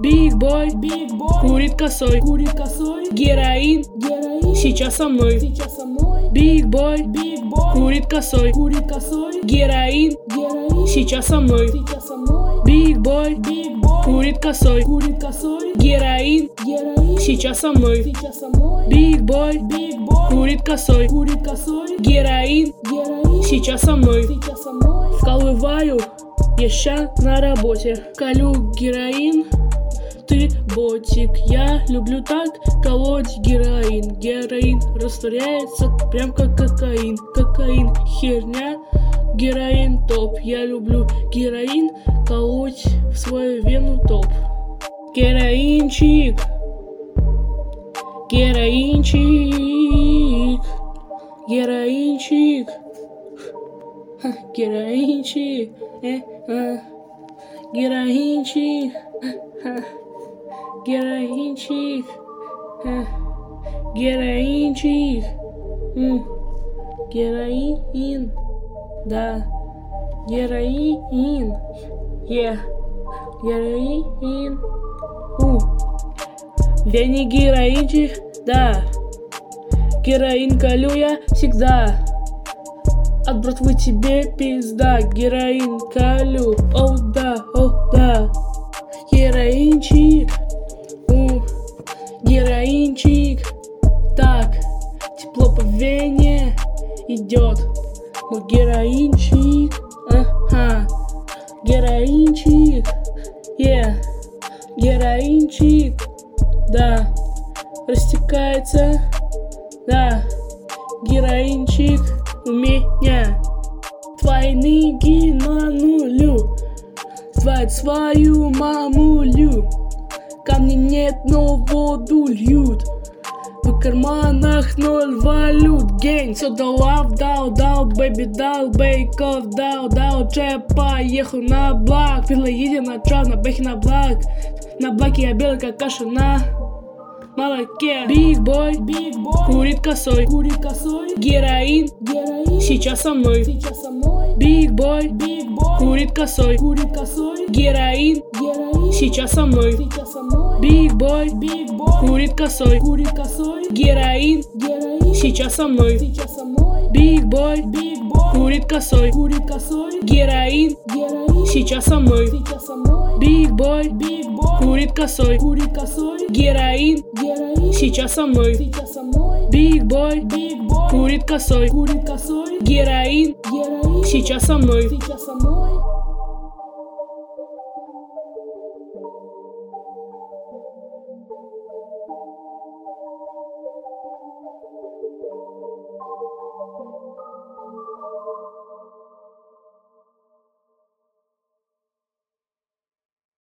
Big boy, курит косой, героин, сейчас со мной. Big boy, курит косой, героин, сейчас со мной. Big boy, курит косой, героин, сейчас со мной. Big boy, курит косой, героин, сейчас со мной. Вкалываю, я ща на работе, колю героин. Ты ботик, я люблю так колоть героин. Героин растворяется прям как кокаин. Кокаин херня, героин топ. Я люблю героин колоть в свою вену топ. Героинчик, героинчик, героинчик, героинчик, героинчик. Героинчик, героинчик, героин, да, героин, героин, я не героинчик, да, героин колю я всегда, от братвы тебе пизда, героин колю, о да, героинчик. Героинчик, так, тепло по вене идет. Мой героинчик, героинчик, героинчик, да, растекается, да, героинчик у меня. Твои ноги на нулю, звать свою мамулю. Камней нет, но воду льют. В карманах 0 валют. Гейн, все дал, бэби дал, бейков дал, Джеб поехал на блак. Фила едет на трав, на бэхе на блак. На блаке я белый, как каша на молоке. Big boy, курит косой, героин, сейчас со мной. Big boy, курит косой, героин, сейчас со мной. Big boy, курит косой, героин, сейчас со мной. Big boy, курит косой, героин, сейчас со мной. Big boy, курит косой, героин, сейчас со мной. Big boy, курит косой, героин, сейчас со мной.